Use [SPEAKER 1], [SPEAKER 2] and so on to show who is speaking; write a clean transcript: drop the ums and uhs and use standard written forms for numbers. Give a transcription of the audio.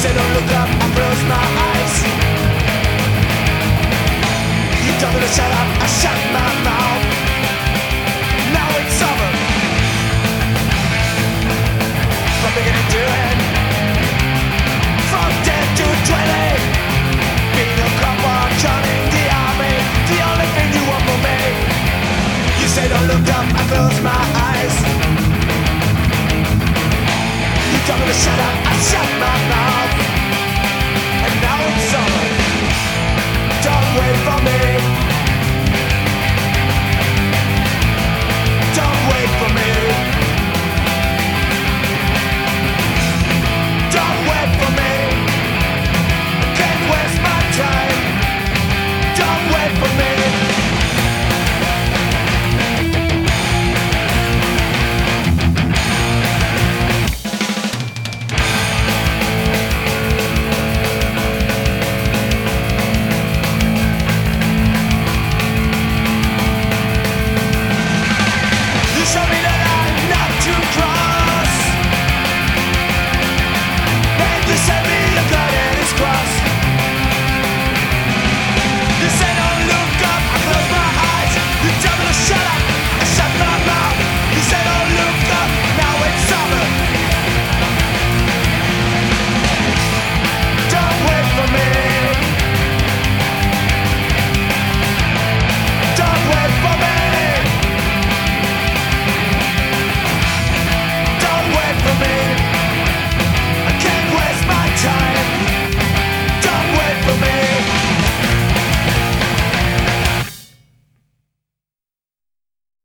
[SPEAKER 1] say don't look up, I close my eyes. You told me to shut up, I shut my mouth. Now it's over, from beginning to end, from 10 to 20. Being a cop while joining the army, the only thing you want from me. You say don't look up, I close my eyes. You told me to shut up, I shut my mouth.